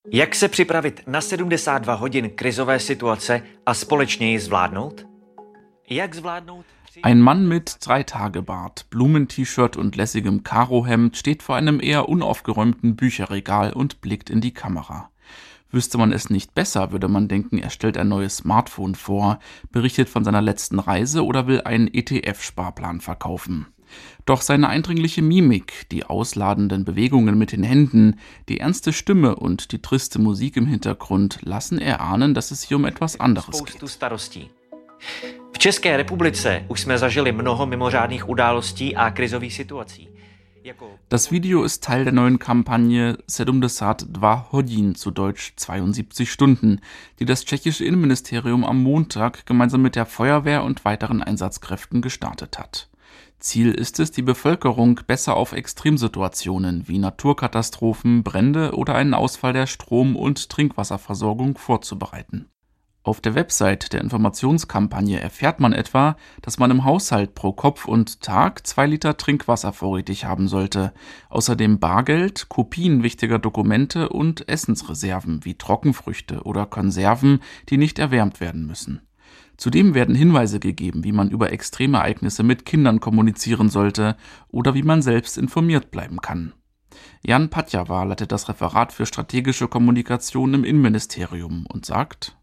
Jak se připravit na 72 hodin krizové situace a společně ji zvládnout? Jak zvládnout? Ein Mann mit 3-Tage-Bart, Blumen-T-Shirt und lässigem Karohemd steht vor einem eher unaufgeräumten Bücherregal und blickt in die Kamera. Wüsste man es nicht besser, würde man denken, er stellt ein neues Smartphone vor, berichtet von seiner letzten Reise oder will einen ETF-Sparplan verkaufen. Doch seine eindringliche Mimik, die ausladenden Bewegungen mit den Händen, die ernste Stimme und die triste Musik im Hintergrund lassen erahnen, dass es hier um etwas anderes geht. V České republice už jsme zažili mnoho mimořádných událostí a krizových situací. Das Video ist Teil der neuen Kampagne 72 hodin, zu Deutsch 72 Stunden, die das tschechische Innenministerium am Montag gemeinsam mit der Feuerwehr und weiteren Einsatzkräften gestartet hat. Ziel ist es, die Bevölkerung besser auf Extremsituationen wie Naturkatastrophen, Brände oder einen Ausfall der Strom- und Trinkwasserversorgung vorzubereiten. Auf der Website der Informationskampagne erfährt man etwa, dass man im Haushalt pro Kopf und Tag 2 Liter Trinkwasser vorrätig haben sollte. Außerdem Bargeld, Kopien wichtiger Dokumente und Essensreserven wie Trockenfrüchte oder Konserven, die nicht erwärmt werden müssen. Zudem werden Hinweise gegeben, wie man über Extremereignisse mit Kindern kommunizieren sollte oder wie man selbst informiert bleiben kann. Jan Patjava leitet das Referat für strategische Kommunikation im Innenministerium und sagt: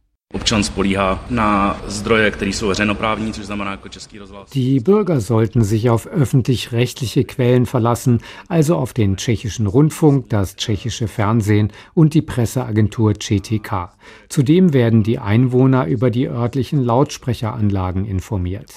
Die Bürger sollten sich auf öffentlich-rechtliche Quellen verlassen, also auf den tschechischen Rundfunk, das tschechische Fernsehen und die Presseagentur ČTK. Zudem werden die Einwohner über die örtlichen Lautsprecheranlagen informiert.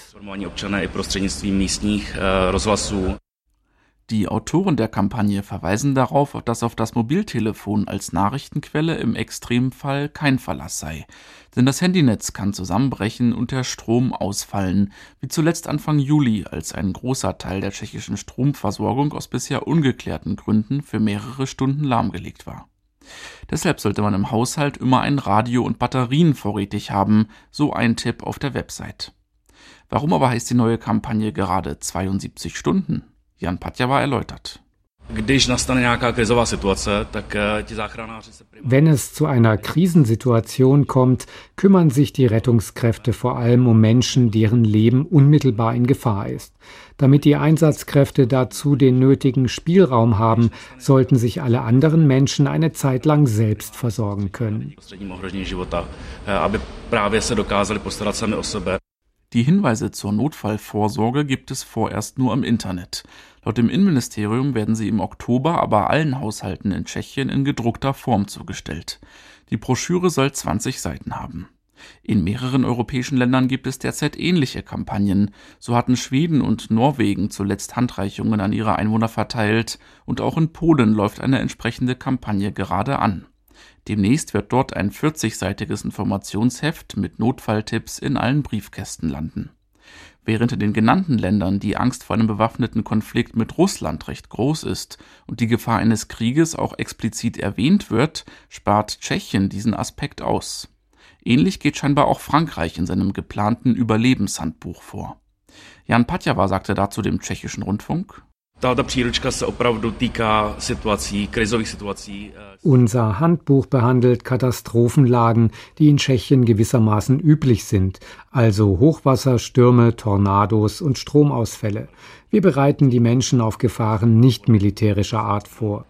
Die Autoren der Kampagne verweisen darauf, dass auf das Mobiltelefon als Nachrichtenquelle im Extremfall kein Verlass sei. Denn das Handynetz kann zusammenbrechen und der Strom ausfallen, wie zuletzt Anfang Juli, als ein großer Teil der tschechischen Stromversorgung aus bisher ungeklärten Gründen für mehrere Stunden lahmgelegt war. Deshalb sollte man im Haushalt immer ein Radio und Batterien vorrätig haben, so ein Tipp auf der Website. Warum aber heißt die neue Kampagne gerade 72 Stunden? Jan Patjava erläutert. Wenn es zu einer Krisensituation kommt, kümmern sich die Rettungskräfte vor allem um Menschen, deren Leben unmittelbar in Gefahr ist. Damit die Einsatzkräfte dazu den nötigen Spielraum haben, sollten sich alle anderen Menschen eine Zeit lang selbst versorgen können. Die Hinweise zur Notfallvorsorge gibt es vorerst nur im Internet. Laut dem Innenministerium werden sie im Oktober aber allen Haushalten in Tschechien in gedruckter Form zugestellt. Die Broschüre soll 20 Seiten haben. In mehreren europäischen Ländern gibt es derzeit ähnliche Kampagnen. So hatten Schweden und Norwegen zuletzt Handreichungen an ihre Einwohner verteilt und auch in Polen läuft eine entsprechende Kampagne gerade an. Demnächst wird dort ein 40-seitiges Informationsheft mit Notfalltipps in allen Briefkästen landen. Während in den genannten Ländern die Angst vor einem bewaffneten Konflikt mit Russland recht groß ist und die Gefahr eines Krieges auch explizit erwähnt wird, spart Tschechien diesen Aspekt aus. Ähnlich geht scheinbar auch Frankreich in seinem geplanten Überlebenshandbuch vor. Jan Patjava sagte dazu dem tschechischen Rundfunk: Unser Handbuch behandelt Katastrophenlagen, die in Tschechien gewissermaßen üblich sind, also Hochwasser, Stürme, Tornados und Stromausfälle. Wir bereiten die Menschen auf Gefahren nicht militärischer Art vor.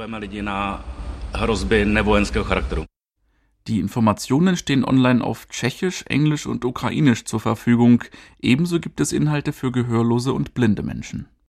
Die Informationen stehen online auf Tschechisch, Englisch und Ukrainisch zur Verfügung. Ebenso gibt es Inhalte für gehörlose und blinde Menschen.